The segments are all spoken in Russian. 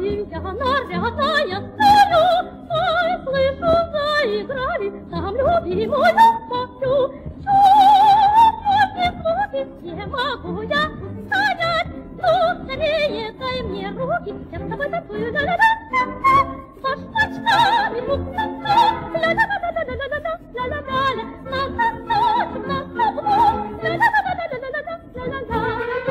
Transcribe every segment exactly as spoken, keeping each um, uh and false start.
любви я нарядная стою, ой, слышу, заиграли там любимую мою. Чудные звуки, где могу я стоять? Ну, скорее дай мне руки, я с тобой танцую, ля-ля-ля-ля-ля. Башмачками, ля-ля-ля-ля-ля-ля-ля, ля-ля-ля-ля, нас засточим, нас собьем, ля-ля-ля-ля-ля-ля-ля-ля-ля.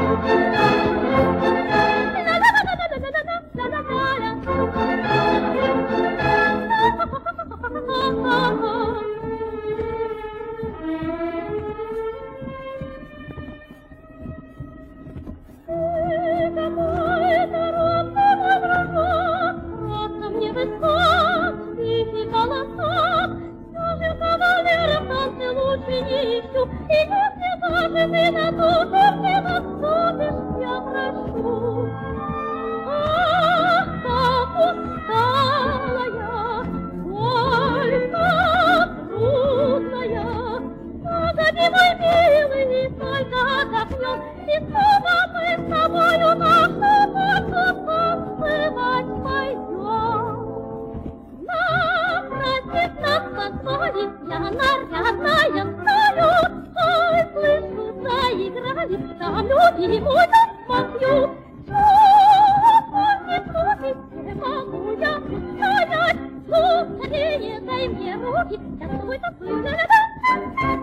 И если даже ты на ту не наступишь, я прошу. Ах, как устала я, сколько трудная. Погоди, мой милый, и только отдохнем, и снова мы с тобою нашу пользу танцевать пойдем. Напротив нас танцует я нарядная стою, ой, слышу, заиграли там любимую мою. Чудные звуки, где могу я устоять? Ну, скорее дай мне руки, я с тобой танцую, ля-ля-ля.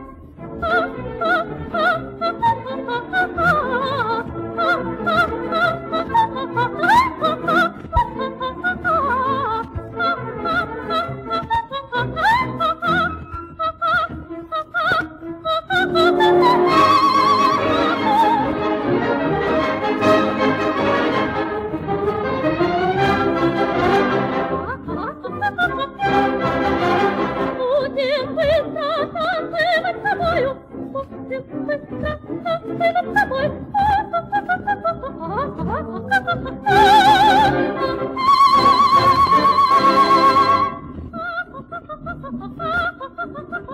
Будем быстро танцевать с тобою, будем быстро танцевать с тобой. Ha ha ha ha ha!